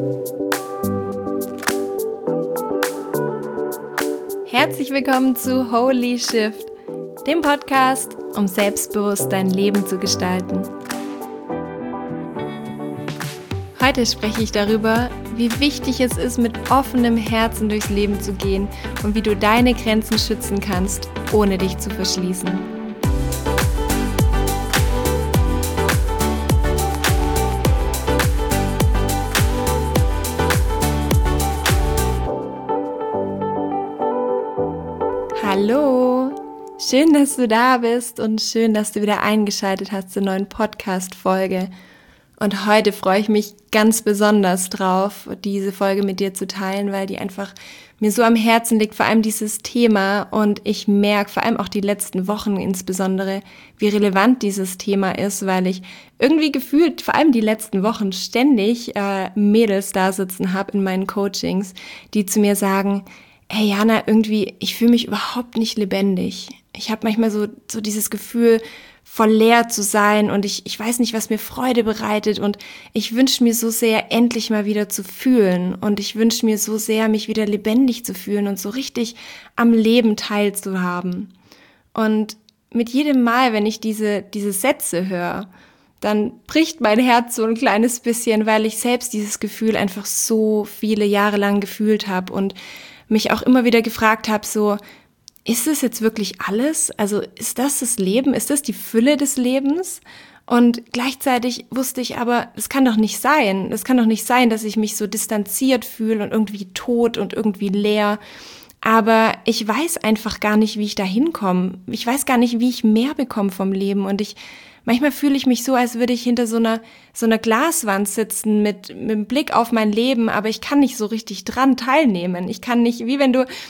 Herzlich willkommen zu Holy Shift, dem Podcast, um selbstbewusst dein Leben zu gestalten. Heute spreche ich darüber, wie wichtig es ist, mit offenem Herzen durchs Leben zu gehen und wie du deine Grenzen schützen kannst, ohne dich zu verschließen. Hallo, schön, dass du da bist und schön, dass du wieder eingeschaltet hast zur neuen Podcast-Folge. Und heute freue ich mich ganz besonders drauf, diese Folge mit dir zu teilen, weil die einfach mir so am Herzen liegt, vor allem dieses Thema. Und ich merke vor allem auch die letzten Wochen insbesondere, wie relevant dieses Thema ist, weil ich irgendwie gefühlt, vor allem die letzten Wochen, ständig Mädels da sitzen habe in meinen Coachings, die zu mir sagen: Hey Jana, irgendwie, ich fühle mich überhaupt nicht lebendig. Ich habe manchmal so dieses Gefühl, voll leer zu sein und ich weiß nicht, was mir Freude bereitet und ich wünsche mir so sehr, endlich mal wieder zu fühlen und ich wünsche mir so sehr, mich wieder lebendig zu fühlen und so richtig am Leben teilzuhaben. Und mit jedem Mal, wenn ich diese Sätze höre, dann bricht mein Herz so ein kleines bisschen, weil ich selbst dieses Gefühl einfach so viele Jahre lang gefühlt habe und mich auch immer wieder gefragt habe, so, ist es jetzt wirklich alles? Also ist das Leben? Ist das die Fülle des Lebens? Und gleichzeitig wusste ich aber, das kann doch nicht sein. Das kann doch nicht sein, dass ich mich so distanziert fühle und irgendwie tot und irgendwie leer. Aber ich weiß einfach gar nicht, wie ich da hinkomme. Ich weiß gar nicht, wie ich mehr bekomme vom Leben. Und manchmal fühle ich mich so, als würde ich hinter so einer Glaswand sitzen mit dem Blick auf mein Leben, aber ich kann nicht so richtig dran teilnehmen. Ich kann nicht, wie wenn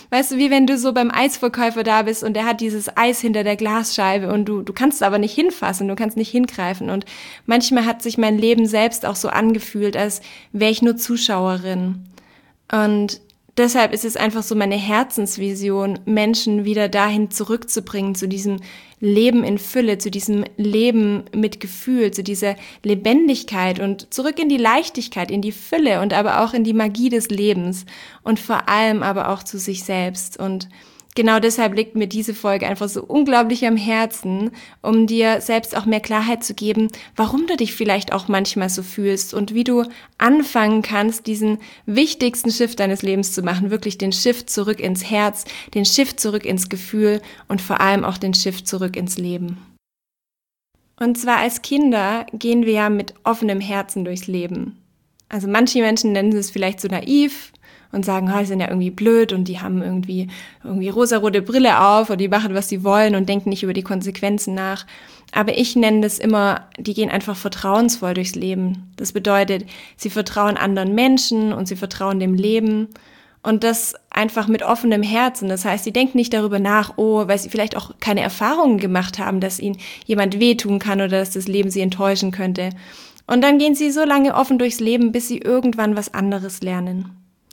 du so beim Eisverkäufer da bist und der hat dieses Eis hinter der Glasscheibe und du kannst aber nicht hinfassen, du kannst nicht hingreifen. Und manchmal hat sich mein Leben selbst auch so angefühlt, als wäre ich nur Zuschauerin. Und deshalb ist es einfach so meine Herzensvision, Menschen wieder dahin zurückzubringen, zu diesem Leben in Fülle, zu diesem Leben mit Gefühl, zu dieser Lebendigkeit und zurück in die Leichtigkeit, in die Fülle und aber auch in die Magie des Lebens und vor allem aber auch zu sich selbst. Und genau deshalb liegt mir diese Folge einfach so unglaublich am Herzen, um dir selbst auch mehr Klarheit zu geben, warum du dich vielleicht auch manchmal so fühlst und wie du anfangen kannst, diesen wichtigsten Shift deines Lebens zu machen, wirklich den Shift zurück ins Herz, den Shift zurück ins Gefühl und vor allem auch den Shift zurück ins Leben. Und zwar als Kinder gehen wir ja mit offenem Herzen durchs Leben. Also manche Menschen nennen es vielleicht so naiv und sagen, die sind ja irgendwie blöd und die haben irgendwie rosarote Brille auf und die machen, was sie wollen und denken nicht über die Konsequenzen nach. Aber ich nenne das immer, die gehen einfach vertrauensvoll durchs Leben. Das bedeutet, sie vertrauen anderen Menschen und sie vertrauen dem Leben und das einfach mit offenem Herzen. Das heißt, sie denken nicht darüber nach, weil sie vielleicht auch keine Erfahrungen gemacht haben, dass ihnen jemand wehtun kann oder dass das Leben sie enttäuschen könnte. Und dann gehen sie so lange offen durchs Leben, bis sie irgendwann was anderes lernen.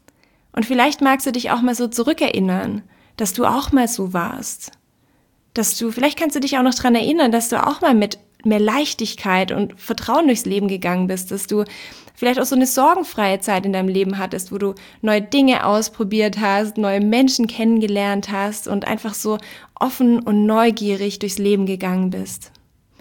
Und vielleicht magst du dich auch mal so zurückerinnern, dass du auch mal so warst. Vielleicht kannst du dich auch noch dran erinnern, dass du auch mal mit mehr Leichtigkeit und Vertrauen durchs Leben gegangen bist, dass du vielleicht auch so eine sorgenfreie Zeit in deinem Leben hattest, wo du neue Dinge ausprobiert hast, neue Menschen kennengelernt hast und einfach so offen und neugierig durchs Leben gegangen bist.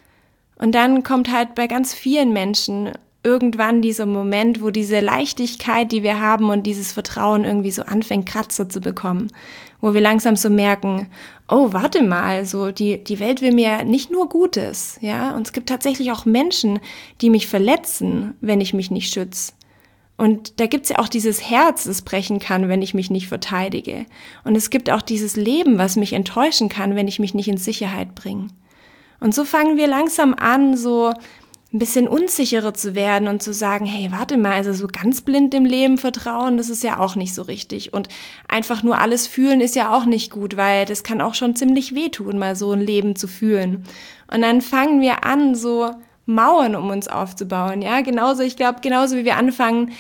Und dann kommt halt bei ganz vielen Menschen irgendwann dieser Moment, wo diese Leichtigkeit, die wir haben und dieses Vertrauen irgendwie so anfängt, Kratzer zu bekommen, wo wir langsam so merken, warte mal, so die Welt will mir nicht nur Gutes, ja, und es gibt tatsächlich auch Menschen, die mich verletzen, wenn ich mich nicht schütze. Und da gibt's ja auch dieses Herz, das brechen kann, wenn ich mich nicht verteidige. Und es gibt auch dieses Leben, was mich enttäuschen kann, wenn ich mich nicht in Sicherheit bringe. Und so fangen wir langsam an, so ein bisschen unsicherer zu werden und zu sagen, hey, warte mal, also so ganz blind dem Leben vertrauen, das ist ja auch nicht so richtig. Und einfach nur alles fühlen ist ja auch nicht gut, weil das kann auch schon ziemlich wehtun, mal so ein Leben zu fühlen. Und dann fangen wir an, so Mauern um uns aufzubauen, ja, genauso wie wir anfangen,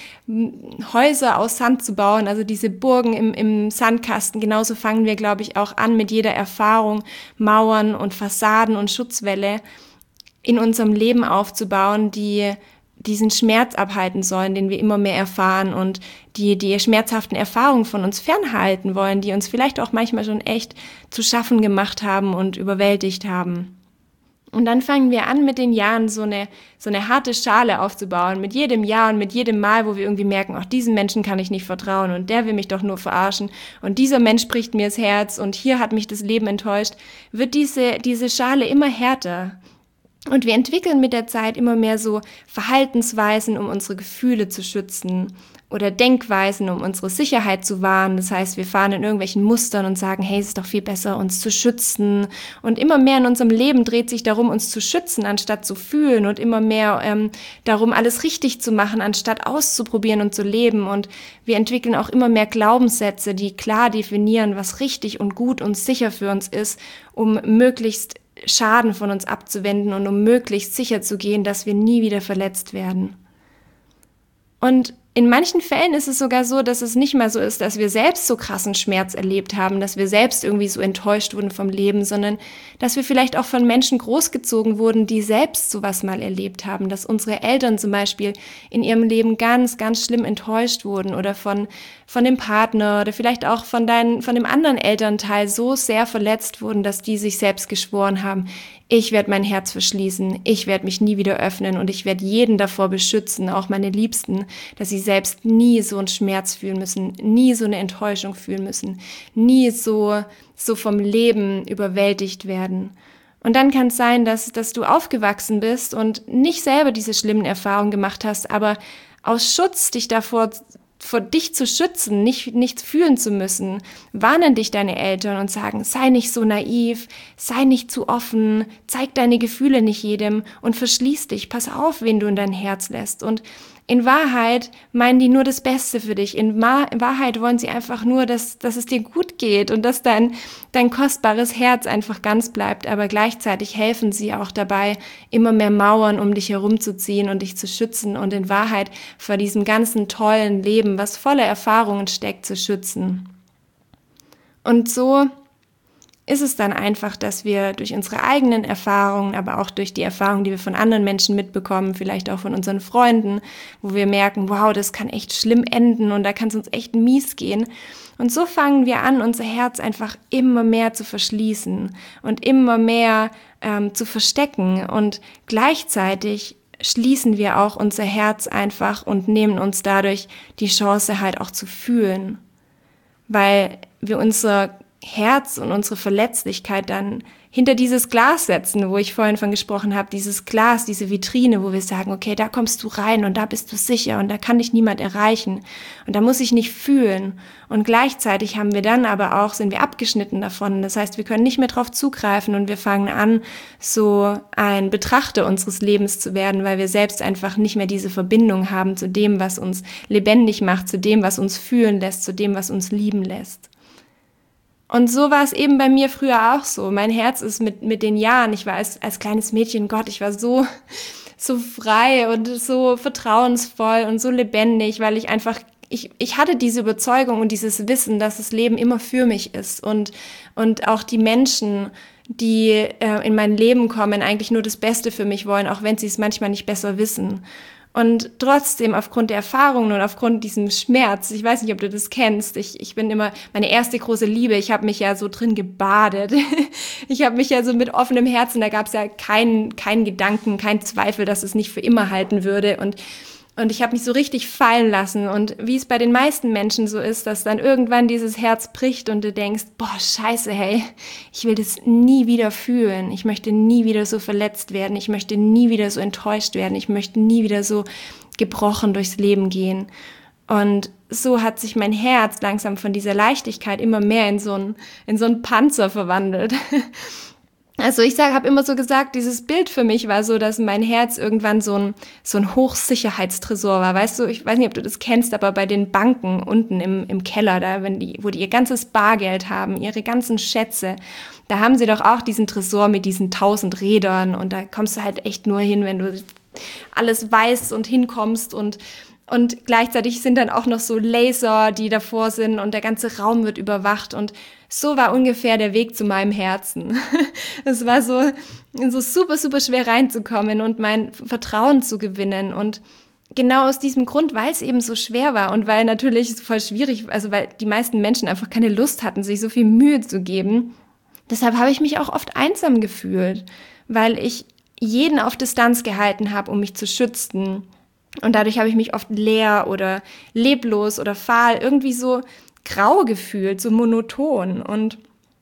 Häuser aus Sand zu bauen, also diese Burgen im Sandkasten, genauso fangen wir, glaube ich, auch an, mit jeder Erfahrung Mauern und Fassaden und Schutzwälle in unserem Leben aufzubauen, die diesen Schmerz abhalten sollen, den wir immer mehr erfahren und die schmerzhaften Erfahrungen von uns fernhalten wollen, die uns vielleicht auch manchmal schon echt zu schaffen gemacht haben und überwältigt haben. Und dann fangen wir an, mit den Jahren so eine harte Schale aufzubauen, mit jedem Jahr und mit jedem Mal, wo wir irgendwie merken, ach, diesem Menschen kann ich nicht vertrauen und der will mich doch nur verarschen und dieser Mensch bricht mir das Herz und hier hat mich das Leben enttäuscht, wird diese Schale immer härter. Und wir entwickeln mit der Zeit immer mehr so Verhaltensweisen, um unsere Gefühle zu schützen oder Denkweisen, um unsere Sicherheit zu wahren. Das heißt, wir fahren in irgendwelchen Mustern und sagen, hey, es ist doch viel besser, uns zu schützen. Und immer mehr in unserem Leben dreht sich darum, uns zu schützen, anstatt zu fühlen und immer mehr darum, alles richtig zu machen, anstatt auszuprobieren und zu leben. Und wir entwickeln auch immer mehr Glaubenssätze, die klar definieren, was richtig und gut und sicher für uns ist, um möglichst Schaden von uns abzuwenden und um möglichst sicher zu gehen, dass wir nie wieder verletzt werden. Und in manchen Fällen ist es sogar so, dass es nicht mal so ist, dass wir selbst so krassen Schmerz erlebt haben, dass wir selbst irgendwie so enttäuscht wurden vom Leben, sondern dass wir vielleicht auch von Menschen großgezogen wurden, die selbst sowas mal erlebt haben, dass unsere Eltern zum Beispiel in ihrem Leben ganz, ganz schlimm enttäuscht wurden oder von dem Partner oder vielleicht auch von dem anderen Elternteil so sehr verletzt wurden, dass die sich selbst geschworen haben, ich werde mein Herz verschließen, ich werde mich nie wieder öffnen und ich werde jeden davor beschützen, auch meine Liebsten, dass sie selbst nie so einen Schmerz fühlen müssen, nie so eine Enttäuschung fühlen müssen, nie so vom Leben überwältigt werden. Und dann kann es sein, dass du aufgewachsen bist und nicht selber diese schlimmen Erfahrungen gemacht hast, aber aus Schutz dich davor vor dich zu schützen, nichts fühlen zu müssen, warnen dich deine Eltern und sagen, sei nicht so naiv, sei nicht zu offen, zeig deine Gefühle nicht jedem und verschließ dich, pass auf, wen du in dein Herz lässt. Und in Wahrheit meinen die nur das Beste für dich. In Wahrheit wollen sie einfach nur, dass es dir gut geht und dass dein kostbares Herz einfach ganz bleibt. Aber gleichzeitig helfen sie auch dabei, immer mehr Mauern um dich herumzuziehen und dich zu schützen und in Wahrheit vor diesem ganzen tollen Leben, was voller Erfahrungen steckt, zu schützen. Und so ist es dann einfach, dass wir durch unsere eigenen Erfahrungen, aber auch durch die Erfahrungen, die wir von anderen Menschen mitbekommen, vielleicht auch von unseren Freunden, wo wir merken, wow, das kann echt schlimm enden und da kann es uns echt mies gehen. Und so fangen wir an, unser Herz einfach immer mehr zu verschließen und immer mehr zu verstecken und gleichzeitig schließen wir auch unser Herz einfach und nehmen uns dadurch die Chance halt auch zu fühlen, weil wir unser Herz und unsere Verletzlichkeit dann hinter dieses Glas setzen, wo ich vorhin von gesprochen habe, dieses Glas, diese Vitrine, wo wir sagen, okay, da kommst du rein und da bist du sicher und da kann dich niemand erreichen und da muss ich nicht fühlen. Und gleichzeitig sind wir abgeschnitten davon. Das heißt, wir können nicht mehr drauf zugreifen und wir fangen an, so ein Betrachter unseres Lebens zu werden, weil wir selbst einfach nicht mehr diese Verbindung haben zu dem, was uns lebendig macht, zu dem, was uns fühlen lässt, zu dem, was uns lieben lässt. Und so war es eben bei mir früher auch so. Mein Herz ist mit den Jahren, ich war als kleines Mädchen, Gott, ich war so frei und so vertrauensvoll und so lebendig, weil ich hatte diese Überzeugung und dieses Wissen, dass das Leben immer für mich ist und auch die Menschen, die in mein Leben kommen, eigentlich nur das Beste für mich wollen, auch wenn sie es manchmal nicht besser wissen. Und trotzdem, aufgrund der Erfahrungen und aufgrund diesem Schmerz, ich weiß nicht, ob du das kennst, ich bin immer meine erste große Liebe, ich habe mich ja so drin gebadet. Ich habe mich ja so mit offenem Herzen, da gab es ja keinen Gedanken, keinen Zweifel, dass es nicht für immer halten würde. Und ich habe mich so richtig fallen lassen. Und wie es bei den meisten Menschen so ist, dass dann irgendwann dieses Herz bricht und du denkst, boah, scheiße, hey, ich will das nie wieder fühlen. Ich möchte nie wieder so verletzt werden. Ich möchte nie wieder so enttäuscht werden. Ich möchte nie wieder so gebrochen durchs Leben gehen. Und so hat sich mein Herz langsam von dieser Leichtigkeit immer mehr in so einen Panzer verwandelt. Also ich habe immer so gesagt, dieses Bild für mich war so, dass mein Herz irgendwann so ein Hochsicherheitstresor war. Weißt du, ich weiß nicht, ob du das kennst, aber bei den Banken unten im Keller, da wo die ihr ganzes Bargeld haben, ihre ganzen Schätze, da haben sie doch auch diesen Tresor mit diesen 1000 Rädern und da kommst du halt echt nur hin, wenn du alles weißt und hinkommst und gleichzeitig sind dann auch noch so Laser, die davor sind und der ganze Raum wird überwacht und so war ungefähr der Weg zu meinem Herzen. Es war so super, super schwer reinzukommen und mein Vertrauen zu gewinnen und genau aus diesem Grund, weil es eben so schwer war und weil natürlich voll schwierig, also weil die meisten Menschen einfach keine Lust hatten, sich so viel Mühe zu geben. Deshalb habe ich mich auch oft einsam gefühlt, weil ich jeden auf Distanz gehalten habe, um mich zu schützen. Und dadurch habe ich mich oft leer oder leblos oder fahl, irgendwie so grau gefühlt, so monoton. Und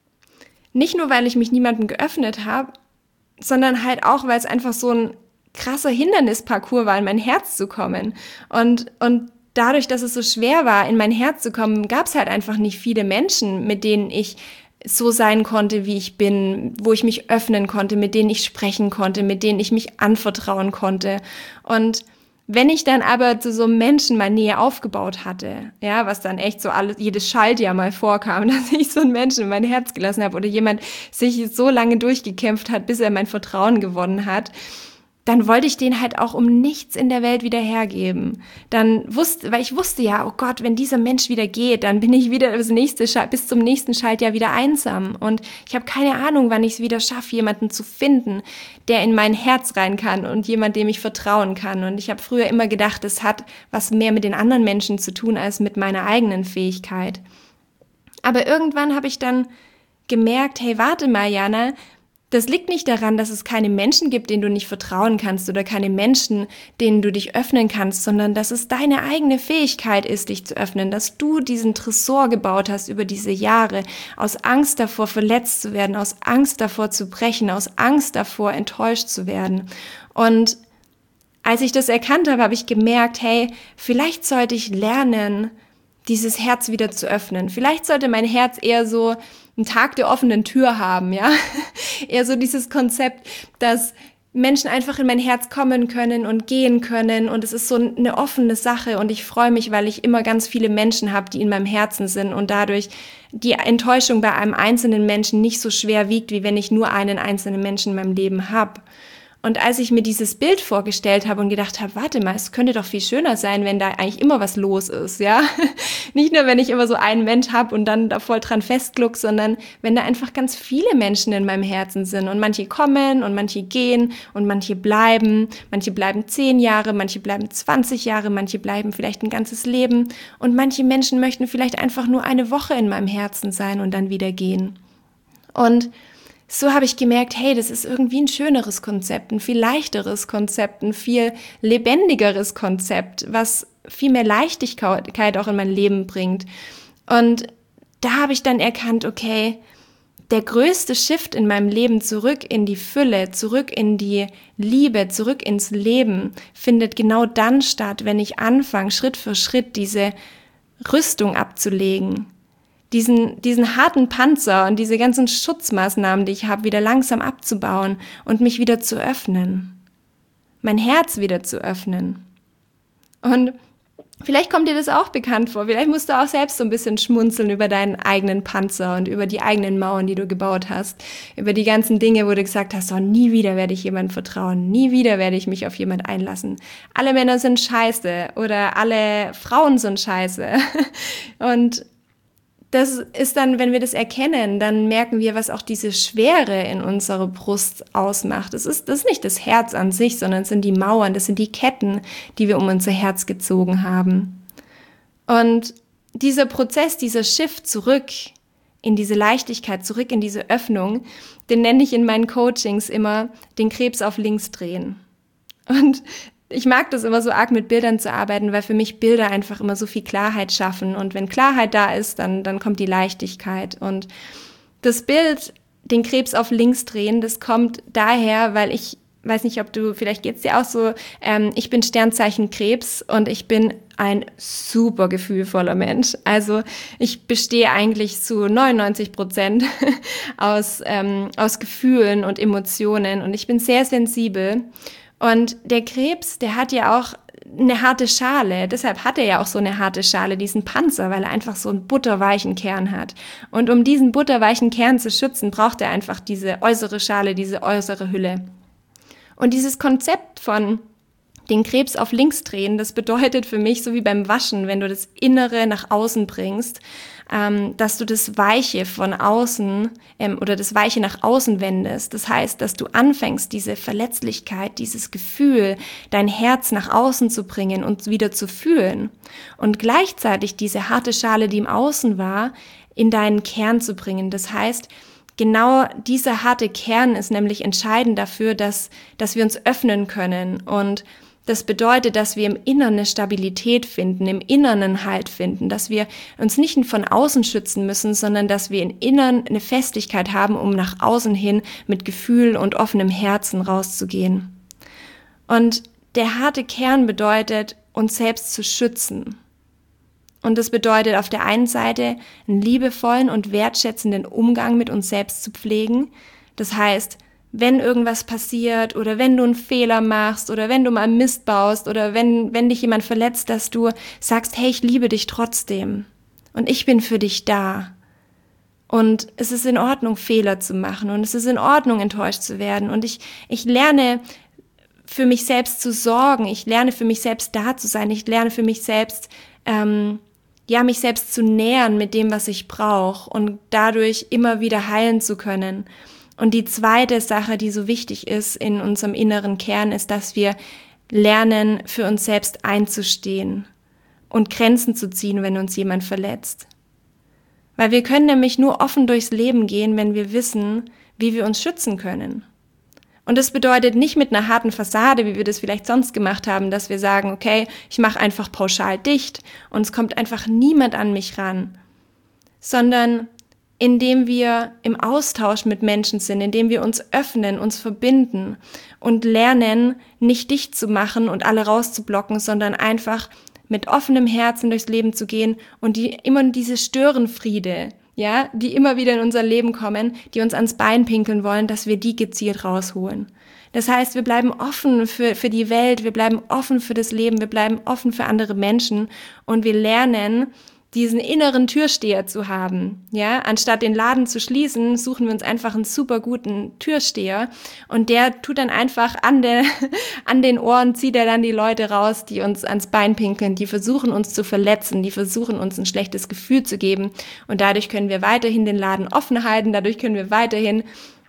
nicht nur, weil ich mich niemandem geöffnet habe, sondern halt auch, weil es einfach so ein krasser Hindernisparcours war, in mein Herz zu kommen. Und dadurch, dass es so schwer war, in mein Herz zu kommen, gab es halt einfach nicht viele Menschen, mit denen ich so sein konnte, wie ich bin, wo ich mich öffnen konnte, mit denen ich sprechen konnte, mit denen ich mich anvertrauen konnte. Und wenn ich dann aber zu so einem Menschen mal Nähe aufgebaut hatte, ja, was dann echt so alles, jedes Schaltjahr mal vorkam, dass ich so einen Menschen in mein Herz gelassen habe oder jemand sich so lange durchgekämpft hat, bis er mein Vertrauen gewonnen hat, dann wollte ich den halt auch um nichts in der Welt wieder hergeben. Weil ich wusste ja, oh Gott, wenn dieser Mensch wieder geht, dann bin ich wieder bis zum nächsten Schaltjahr wieder einsam. Und ich habe keine Ahnung, wann ich es wieder schaffe, jemanden zu finden, der in mein Herz rein kann und jemand, dem ich vertrauen kann. Und ich habe früher immer gedacht, es hat was mehr mit den anderen Menschen zu tun, als mit meiner eigenen Fähigkeit. Aber irgendwann habe ich dann gemerkt, hey, warte mal, Jana, das liegt nicht daran, dass es keine Menschen gibt, denen du nicht vertrauen kannst oder keine Menschen, denen du dich öffnen kannst, sondern dass es deine eigene Fähigkeit ist, dich zu öffnen, dass du diesen Tresor gebaut hast über diese Jahre, aus Angst davor, verletzt zu werden, aus Angst davor zu brechen, aus Angst davor, enttäuscht zu werden. Und als ich das erkannt habe, habe ich gemerkt, hey, vielleicht sollte ich lernen, dieses Herz wieder zu öffnen. Vielleicht sollte mein Herz eher so einen Tag der offenen Tür haben, ja. Eher so dieses Konzept, dass Menschen einfach in mein Herz kommen können und gehen können und es ist so eine offene Sache und ich freue mich, weil ich immer ganz viele Menschen habe, die in meinem Herzen sind und dadurch die Enttäuschung bei einem einzelnen Menschen nicht so schwer wiegt, wie wenn ich nur einen einzelnen Menschen in meinem Leben habe. Und als ich mir dieses Bild vorgestellt habe und gedacht habe, warte mal, es könnte doch viel schöner sein, wenn da eigentlich immer was los ist, ja. Nicht nur, wenn ich immer so einen Mensch habe und dann da voll dran festgluck, sondern wenn da einfach ganz viele Menschen in meinem Herzen sind und manche kommen und manche gehen und manche bleiben 10 Jahre, manche bleiben 20 Jahre, manche bleiben vielleicht ein ganzes Leben und manche Menschen möchten vielleicht einfach nur eine Woche in meinem Herzen sein und dann wieder gehen. Und so habe ich gemerkt, hey, das ist irgendwie ein schöneres Konzept, ein viel leichteres Konzept, ein viel lebendigeres Konzept, was viel mehr Leichtigkeit auch in mein Leben bringt. Und da habe ich dann erkannt, okay, der größte Shift in meinem Leben zurück in die Fülle, zurück in die Liebe, zurück ins Leben findet genau dann statt, wenn ich anfange, Schritt für Schritt diese Rüstung abzulegen. Diesen harten Panzer und diese ganzen Schutzmaßnahmen, die ich habe, wieder langsam abzubauen und mich wieder zu öffnen. Mein Herz wieder zu öffnen. Und vielleicht kommt dir das auch bekannt vor. Vielleicht musst du auch selbst so ein bisschen schmunzeln über deinen eigenen Panzer und über die eigenen Mauern, die du gebaut hast. Über die ganzen Dinge, wo du gesagt hast, oh, nie wieder werde ich jemandem vertrauen. Nie wieder werde ich mich auf jemanden einlassen. Alle Männer sind scheiße oder alle Frauen sind scheiße. Und das ist dann, wenn wir das erkennen, dann merken wir, was auch diese Schwere in unserer Brust ausmacht. Das ist nicht das Herz an sich, sondern es sind die Mauern, das sind die Ketten, die wir um unser Herz gezogen haben. Und dieser Prozess, dieser Shift zurück in diese Leichtigkeit, zurück in diese Öffnung, den nenne ich in meinen Coachings immer den Krebs auf links drehen. Und ich mag das immer so arg mit Bildern zu arbeiten, weil für mich Bilder einfach immer so viel Klarheit schaffen. Und wenn Klarheit da ist, dann kommt die Leichtigkeit. Und das Bild, den Krebs auf links drehen, das kommt daher, weil ich weiß nicht, vielleicht geht's dir auch so, ich bin Sternzeichen Krebs und ich bin ein super gefühlvoller Mensch. Also ich bestehe eigentlich zu 99% aus Gefühlen und Emotionen und ich bin sehr sensibel. Und der Krebs, der hat ja auch eine harte Schale. Deshalb hat er ja auch so eine harte Schale, diesen Panzer, weil er einfach so einen butterweichen Kern hat. Und um diesen butterweichen Kern zu schützen, braucht er einfach diese äußere Schale, diese äußere Hülle. Und dieses Konzept von den Krebs auf links drehen. Das bedeutet für mich, so wie beim Waschen, wenn du das Innere nach außen bringst, dass du das Weiche von außen oder das Weiche nach außen wendest. Das heißt, dass du anfängst, diese Verletzlichkeit, dieses Gefühl, dein Herz nach außen zu bringen und wieder zu fühlen. Und gleichzeitig diese harte Schale, die im Außen war, in deinen Kern zu bringen. Das heißt, genau dieser harte Kern ist nämlich entscheidend dafür, dass wir uns öffnen können. Und das bedeutet, dass wir im Inneren eine Stabilität finden, im Inneren einen Halt finden, dass wir uns nicht von außen schützen müssen, sondern dass wir im Inneren eine Festigkeit haben, um nach außen hin mit Gefühl und offenem Herzen rauszugehen. Und der harte Kern bedeutet, uns selbst zu schützen. Und das bedeutet auf der einen Seite, einen liebevollen und wertschätzenden Umgang mit uns selbst zu pflegen. Das heißt, wenn irgendwas passiert oder wenn du einen Fehler machst oder wenn du mal Mist baust oder wenn dich jemand verletzt, dass du sagst, hey, ich liebe dich trotzdem und ich bin für dich da. Und es ist in Ordnung, Fehler zu machen und es ist in Ordnung, enttäuscht zu werden. Und ich lerne für mich selbst zu sorgen, ich lerne für mich selbst da zu sein, ich lerne für mich selbst, mich selbst zu nähern mit dem, was ich brauche und dadurch immer wieder heilen zu können. Und die zweite Sache, die so wichtig ist in unserem inneren Kern, ist, dass wir lernen, für uns selbst einzustehen und Grenzen zu ziehen, wenn uns jemand verletzt. Weil wir können nämlich nur offen durchs Leben gehen, wenn wir wissen, wie wir uns schützen können. Und das bedeutet nicht mit einer harten Fassade, wie wir das vielleicht sonst gemacht haben, dass wir sagen, okay, ich mache einfach pauschal dicht und es kommt einfach niemand an mich ran, sondern indem wir im Austausch mit Menschen sind, indem wir uns öffnen, uns verbinden und lernen, nicht dicht zu machen und alle rauszublocken, sondern einfach mit offenem Herzen durchs Leben zu gehen und immer diese Störenfriede, ja, die immer wieder in unser Leben kommen, die uns ans Bein pinkeln wollen, dass wir die gezielt rausholen. Das heißt, wir bleiben offen für die Welt, wir bleiben offen für das Leben, wir bleiben offen für andere Menschen und wir lernen, diesen inneren Türsteher zu haben, ja, anstatt den Laden zu schließen, suchen wir uns einfach einen super guten Türsteher und der tut dann einfach an den Ohren, zieht er dann die Leute raus, die uns ans Bein pinkeln, die versuchen uns zu verletzen, die versuchen uns ein schlechtes Gefühl zu geben und dadurch können wir weiterhin den Laden offen halten, dadurch können wir weiterhin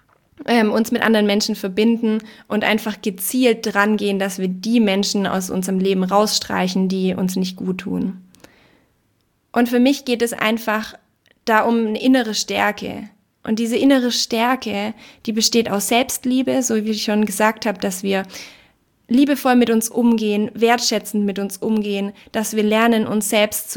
uns mit anderen Menschen verbinden und einfach gezielt dran gehen, dass wir die Menschen aus unserem Leben rausstreichen, die uns nicht gut tun. Und für mich geht es einfach da um eine innere Stärke. Und diese innere Stärke, die besteht aus Selbstliebe, so wie ich schon gesagt habe, dass wir liebevoll mit uns umgehen, wertschätzend mit uns umgehen, dass wir lernen, uns selbst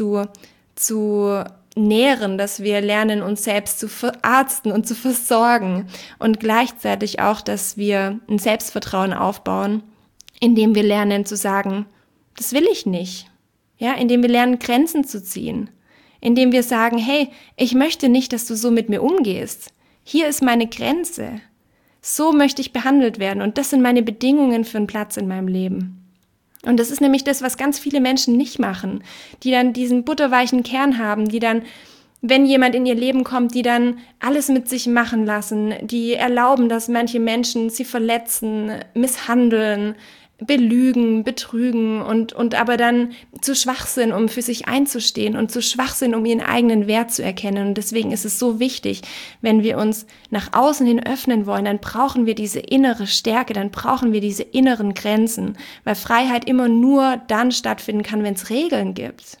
zu nähren, dass wir lernen, uns selbst zu verarzten und zu versorgen. Und gleichzeitig auch, dass wir ein Selbstvertrauen aufbauen, indem wir lernen zu sagen, das will ich nicht. Ja, indem wir lernen, Grenzen zu ziehen, indem wir sagen, hey, ich möchte nicht, dass du so mit mir umgehst. Hier ist meine Grenze. So möchte ich behandelt werden und das sind meine Bedingungen für einen Platz in meinem Leben. Und das ist nämlich das, was ganz viele Menschen nicht machen, die dann diesen butterweichen Kern haben, die dann, wenn jemand in ihr Leben kommt, die dann alles mit sich machen lassen, die erlauben, dass manche Menschen sie verletzen, misshandeln, belügen, betrügen und aber dann zu schwach sind, um für sich einzustehen und zu schwach sind, um ihren eigenen Wert zu erkennen. Und deswegen ist es so wichtig, wenn wir uns nach außen hin öffnen wollen, dann brauchen wir diese innere Stärke, dann brauchen wir diese inneren Grenzen, weil Freiheit immer nur dann stattfinden kann, wenn es Regeln gibt.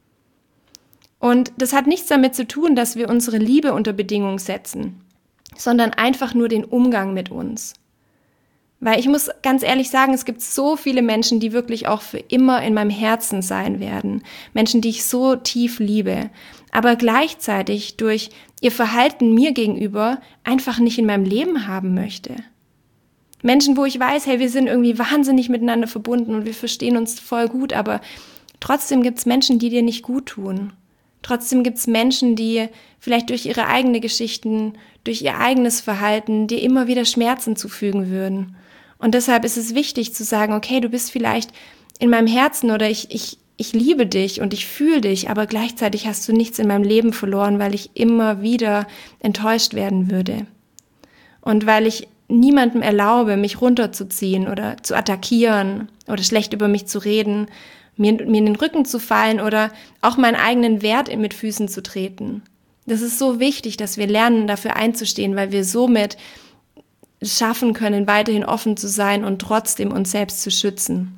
Und das hat nichts damit zu tun, dass wir unsere Liebe unter Bedingung setzen, sondern einfach nur den Umgang mit uns. Weil ich muss ganz ehrlich sagen, es gibt so viele Menschen, die wirklich auch für immer in meinem Herzen sein werden. Menschen, die ich so tief liebe, aber gleichzeitig durch ihr Verhalten mir gegenüber einfach nicht in meinem Leben haben möchte. Menschen, wo ich weiß, hey, wir sind irgendwie wahnsinnig miteinander verbunden und wir verstehen uns voll gut, aber trotzdem gibt es Menschen, die dir nicht gut tun. Trotzdem gibt es Menschen, die vielleicht durch ihre eigenen Geschichten, durch ihr eigenes Verhalten dir immer wieder Schmerzen zufügen würden. Und deshalb ist es wichtig zu sagen, okay, du bist vielleicht in meinem Herzen oder ich liebe dich und ich fühle dich, aber gleichzeitig hast du nichts in meinem Leben verloren, weil ich immer wieder enttäuscht werden würde. Und weil ich niemandem erlaube, mich runterzuziehen oder zu attackieren oder schlecht über mich zu reden, mir in den Rücken zu fallen oder auch meinen eigenen Wert mit Füßen zu treten. Das ist so wichtig, dass wir lernen, dafür einzustehen, weil wir somit schaffen können, weiterhin offen zu sein und trotzdem uns selbst zu schützen.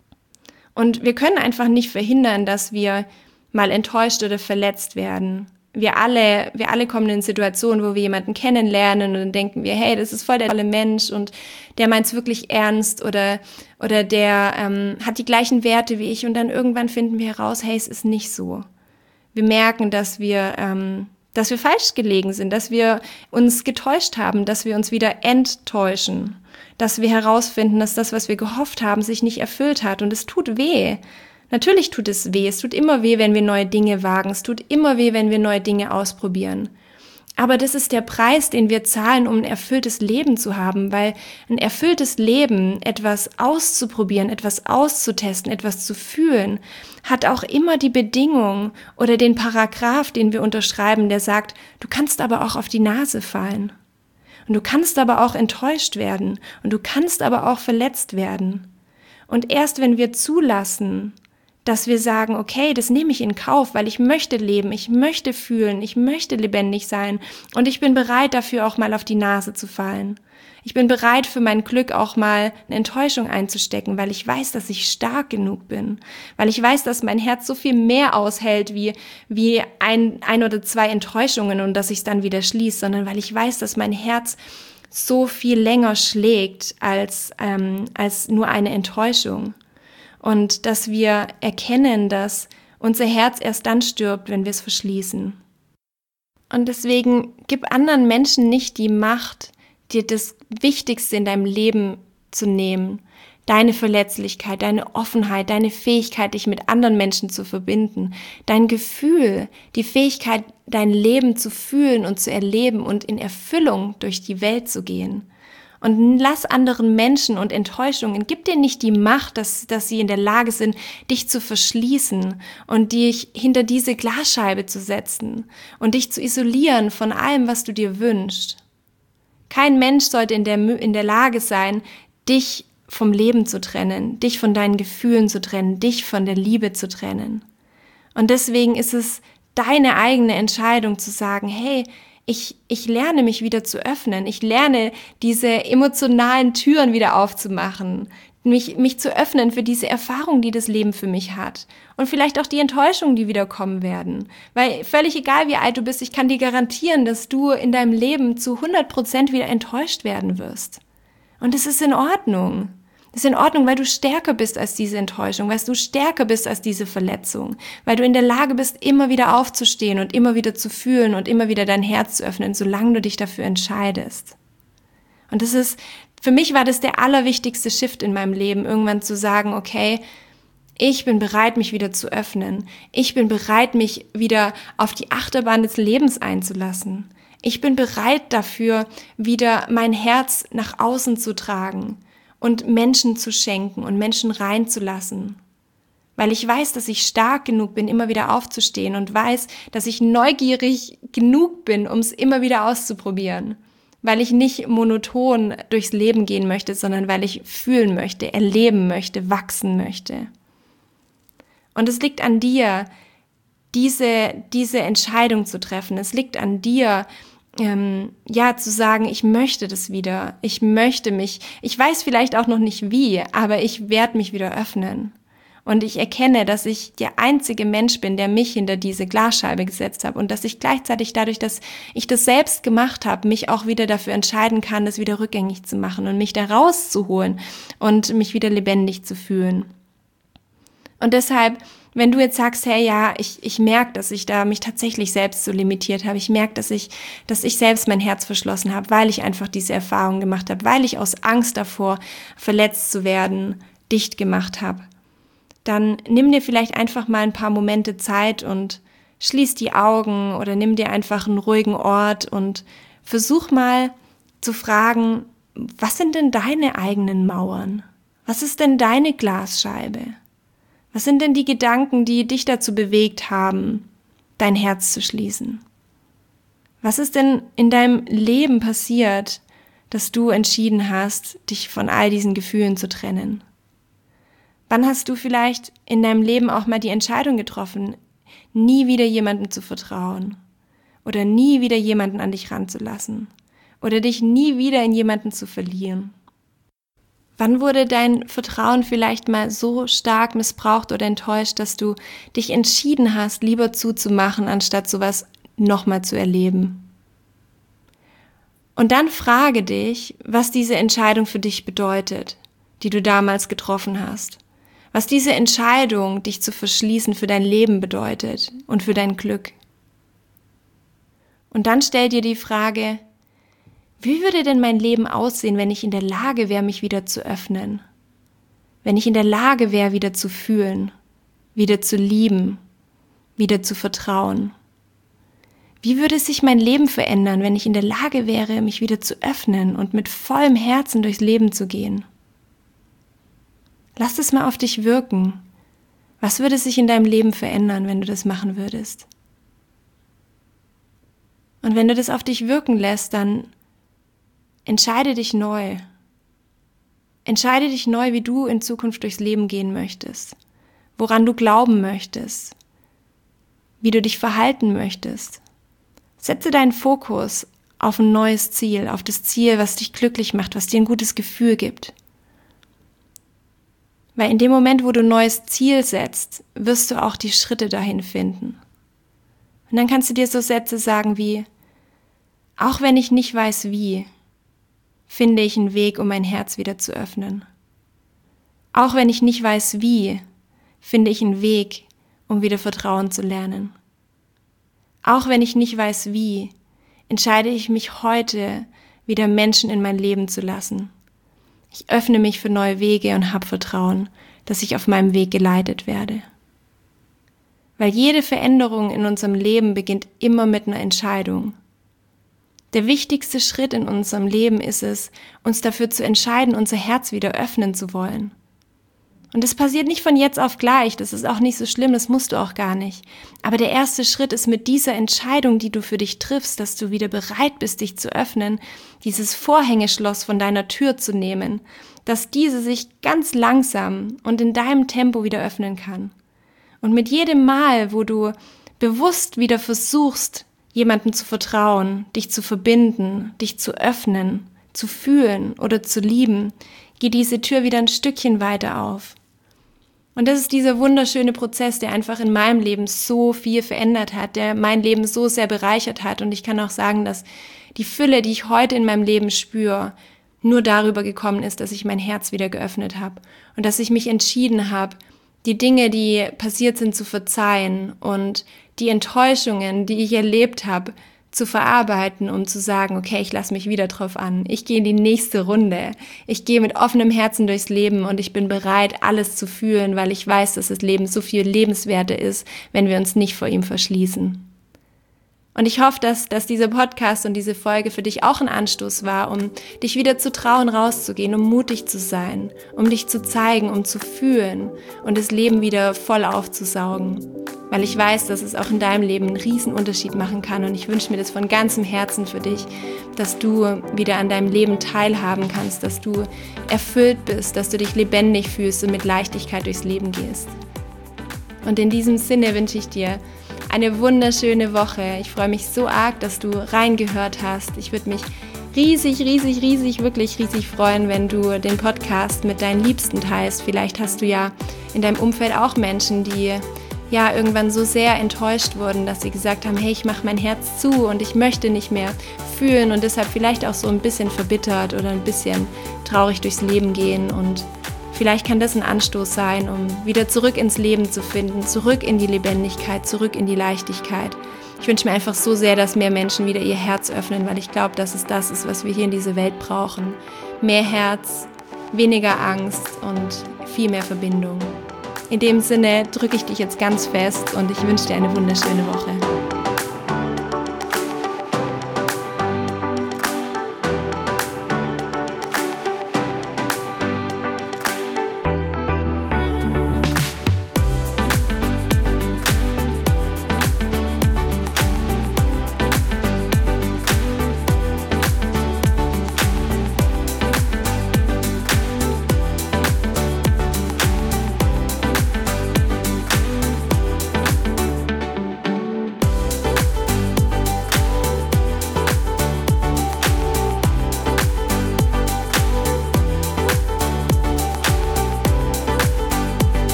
Und wir können einfach nicht verhindern, dass wir mal enttäuscht oder verletzt werden. Wir alle kommen in Situationen, wo wir jemanden kennenlernen und dann denken wir, hey, das ist voll der tolle Mensch und der meint's wirklich ernst oder der hat die gleichen Werte wie ich und dann irgendwann finden wir heraus, hey, es ist nicht so. Wir merken, dass wir falsch gelegen sind, dass wir uns getäuscht haben, dass wir uns wieder enttäuschen, dass wir herausfinden, dass das, was wir gehofft haben, sich nicht erfüllt hat und es tut weh. Natürlich tut es weh. Es tut immer weh, wenn wir neue Dinge wagen. Es tut immer weh, wenn wir neue Dinge ausprobieren. Aber das ist der Preis, den wir zahlen, um ein erfülltes Leben zu haben, weil ein erfülltes Leben, etwas auszuprobieren, etwas auszutesten, etwas zu fühlen, hat auch immer die Bedingung oder den Paragraph, den wir unterschreiben, der sagt, du kannst aber auch auf die Nase fallen. Und du kannst aber auch enttäuscht werden. Und du kannst aber auch verletzt werden. Und erst wenn wir zulassen, dass wir sagen, okay, das nehme ich in Kauf, weil ich möchte leben, ich möchte fühlen, ich möchte lebendig sein und ich bin bereit dafür auch mal auf die Nase zu fallen. Ich bin bereit für mein Glück auch mal eine Enttäuschung einzustecken, weil ich weiß, dass ich stark genug bin, weil ich weiß, dass mein Herz so viel mehr aushält wie ein oder zwei Enttäuschungen und dass ich es dann wieder schließe, sondern weil ich weiß, dass mein Herz so viel länger schlägt als nur eine Enttäuschung. Und dass wir erkennen, dass unser Herz erst dann stirbt, wenn wir es verschließen. Und deswegen gib anderen Menschen nicht die Macht, dir das Wichtigste in deinem Leben zu nehmen. Deine Verletzlichkeit, deine Offenheit, deine Fähigkeit, dich mit anderen Menschen zu verbinden. Dein Gefühl, die Fähigkeit, dein Leben zu fühlen und zu erleben und in Erfüllung durch die Welt zu gehen. Und lass anderen Menschen und Enttäuschungen, gib dir nicht die Macht, dass sie in der Lage sind, dich zu verschließen und dich hinter diese Glasscheibe zu setzen und dich zu isolieren von allem, was du dir wünschst. Kein Mensch sollte in der Lage sein, dich vom Leben zu trennen, dich von deinen Gefühlen zu trennen, dich von der Liebe zu trennen. Und deswegen ist es deine eigene Entscheidung zu sagen, hey, ich lerne mich wieder zu öffnen. Ich lerne, diese emotionalen Türen wieder aufzumachen, mich zu öffnen für diese Erfahrung, die das Leben für mich hat. Und vielleicht auch die Enttäuschungen, die wieder kommen werden. Weil völlig egal, wie alt du bist, ich kann dir garantieren, dass du in deinem Leben zu 100% wieder enttäuscht werden wirst. Und es ist in Ordnung. Es ist in Ordnung, weil du stärker bist als diese Enttäuschung, weil du stärker bist als diese Verletzung, weil du in der Lage bist, immer wieder aufzustehen und immer wieder zu fühlen und immer wieder dein Herz zu öffnen, solange du dich dafür entscheidest. Und für mich war das der allerwichtigste Shift in meinem Leben, irgendwann zu sagen, okay, ich bin bereit, mich wieder zu öffnen. Ich bin bereit, mich wieder auf die Achterbahn des Lebens einzulassen. Ich bin bereit dafür, wieder mein Herz nach außen zu tragen und Menschen zu schenken und Menschen reinzulassen. Weil ich weiß, dass ich stark genug bin, immer wieder aufzustehen und weiß, dass ich neugierig genug bin, um es immer wieder auszuprobieren. Weil ich nicht monoton durchs Leben gehen möchte, sondern weil ich fühlen möchte, erleben möchte, wachsen möchte. Und es liegt an dir, diese Entscheidung zu treffen. Es liegt an dir, zu sagen, ich möchte das wieder, ich weiß vielleicht auch noch nicht wie, aber ich werde mich wieder öffnen. Und ich erkenne, dass ich der einzige Mensch bin, der mich hinter diese Glasscheibe gesetzt habe und dass ich gleichzeitig dadurch, dass ich das selbst gemacht habe, mich auch wieder dafür entscheiden kann, das wieder rückgängig zu machen und mich da rauszuholen und mich wieder lebendig zu fühlen. Und deshalb, wenn du jetzt sagst, hey, ja, ich merke, dass ich da mich tatsächlich selbst so limitiert habe, ich merke, dass ich selbst mein Herz verschlossen habe, weil ich einfach diese Erfahrung gemacht habe, weil ich aus Angst davor, verletzt zu werden, dicht gemacht habe, dann nimm dir vielleicht einfach mal ein paar Momente Zeit und schließ die Augen oder nimm dir einfach einen ruhigen Ort und versuch mal zu fragen, was sind denn deine eigenen Mauern? Was ist denn deine Glasscheibe? Was sind denn die Gedanken, die dich dazu bewegt haben, dein Herz zu schließen? Was ist denn in deinem Leben passiert, dass du entschieden hast, dich von all diesen Gefühlen zu trennen? Wann hast du vielleicht in deinem Leben auch mal die Entscheidung getroffen, nie wieder jemandem zu vertrauen oder nie wieder jemanden an dich ranzulassen oder dich nie wieder in jemanden zu verlieren? Wann wurde dein Vertrauen vielleicht mal so stark missbraucht oder enttäuscht, dass du dich entschieden hast, lieber zuzumachen, anstatt sowas nochmal zu erleben? Und dann frage dich, was diese Entscheidung für dich bedeutet, die du damals getroffen hast. Was diese Entscheidung, dich zu verschließen, für dein Leben bedeutet und für dein Glück. Und dann stell dir die Frage, wie würde denn mein Leben aussehen, wenn ich in der Lage wäre, mich wieder zu öffnen? Wenn ich in der Lage wäre, wieder zu fühlen, wieder zu lieben, wieder zu vertrauen? Wie würde sich mein Leben verändern, wenn ich in der Lage wäre, mich wieder zu öffnen und mit vollem Herzen durchs Leben zu gehen? Lass es mal auf dich wirken. Was würde sich in deinem Leben verändern, wenn du das machen würdest? Und wenn du das auf dich wirken lässt, dann entscheide dich neu. Entscheide dich neu, wie du in Zukunft durchs Leben gehen möchtest, woran du glauben möchtest, wie du dich verhalten möchtest. Setze deinen Fokus auf ein neues Ziel, auf das Ziel, was dich glücklich macht, was dir ein gutes Gefühl gibt. Weil in dem Moment, wo du ein neues Ziel setzt, wirst du auch die Schritte dahin finden. Und dann kannst du dir so Sätze sagen wie, auch wenn ich nicht weiß wie, finde ich einen Weg, um mein Herz wieder zu öffnen. Auch wenn ich nicht weiß wie, finde ich einen Weg, um wieder Vertrauen zu lernen. Auch wenn ich nicht weiß wie, entscheide ich mich heute, wieder Menschen in mein Leben zu lassen. Ich öffne mich für neue Wege und habe Vertrauen, dass ich auf meinem Weg geleitet werde. Weil jede Veränderung in unserem Leben beginnt immer mit einer Entscheidung. Der wichtigste Schritt in unserem Leben ist es, uns dafür zu entscheiden, unser Herz wieder öffnen zu wollen. Und das passiert nicht von jetzt auf gleich, das ist auch nicht so schlimm, das musst du auch gar nicht. Aber der erste Schritt ist mit dieser Entscheidung, die du für dich triffst, dass du wieder bereit bist, dich zu öffnen, dieses Vorhängeschloss von deiner Tür zu nehmen, dass diese sich ganz langsam und in deinem Tempo wieder öffnen kann. Und mit jedem Mal, wo du bewusst wieder versuchst, jemandem zu vertrauen, dich zu verbinden, dich zu öffnen, zu fühlen oder zu lieben, geht diese Tür wieder ein Stückchen weiter auf. Und das ist dieser wunderschöne Prozess, der einfach in meinem Leben so viel verändert hat, der mein Leben so sehr bereichert hat. Und ich kann auch sagen, dass die Fülle, die ich heute in meinem Leben spüre, nur darüber gekommen ist, dass ich mein Herz wieder geöffnet habe und dass ich mich entschieden habe, die Dinge, die passiert sind, zu verzeihen und die Enttäuschungen, die ich erlebt habe, zu verarbeiten, um zu sagen, okay, ich lasse mich wieder drauf an. Ich gehe in die nächste Runde. Ich gehe mit offenem Herzen durchs Leben und ich bin bereit, alles zu fühlen, weil ich weiß, dass das Leben so viel lebenswerter ist, wenn wir uns nicht vor ihm verschließen. Und ich hoffe, dass dieser Podcast und diese Folge für dich auch ein Anstoß war, um dich wieder zu trauen, rauszugehen, um mutig zu sein, um dich zu zeigen, um zu fühlen und das Leben wieder voll aufzusaugen. Weil ich weiß, dass es auch in deinem Leben einen riesen Unterschied machen kann und ich wünsche mir das von ganzem Herzen für dich, dass du wieder an deinem Leben teilhaben kannst, dass du erfüllt bist, dass du dich lebendig fühlst und mit Leichtigkeit durchs Leben gehst. Und in diesem Sinne wünsche ich dir eine wunderschöne Woche. Ich freue mich so arg, dass du reingehört hast. Ich würde mich wirklich riesig freuen, wenn du den Podcast mit deinen Liebsten teilst. Vielleicht hast du ja in deinem Umfeld auch Menschen, die ja irgendwann so sehr enttäuscht wurden, dass sie gesagt haben, hey, ich mache mein Herz zu und ich möchte nicht mehr fühlen und deshalb vielleicht auch so ein bisschen verbittert oder ein bisschen traurig durchs Leben gehen. Und vielleicht kann das ein Anstoß sein, um wieder zurück ins Leben zu finden, zurück in die Lebendigkeit, zurück in die Leichtigkeit. Ich wünsche mir einfach so sehr, dass mehr Menschen wieder ihr Herz öffnen, weil ich glaube, dass es das ist, was wir hier in dieser Welt brauchen. Mehr Herz, weniger Angst und viel mehr Verbindung. In dem Sinne drücke ich dich jetzt ganz fest und ich wünsche dir eine wunderschöne Woche.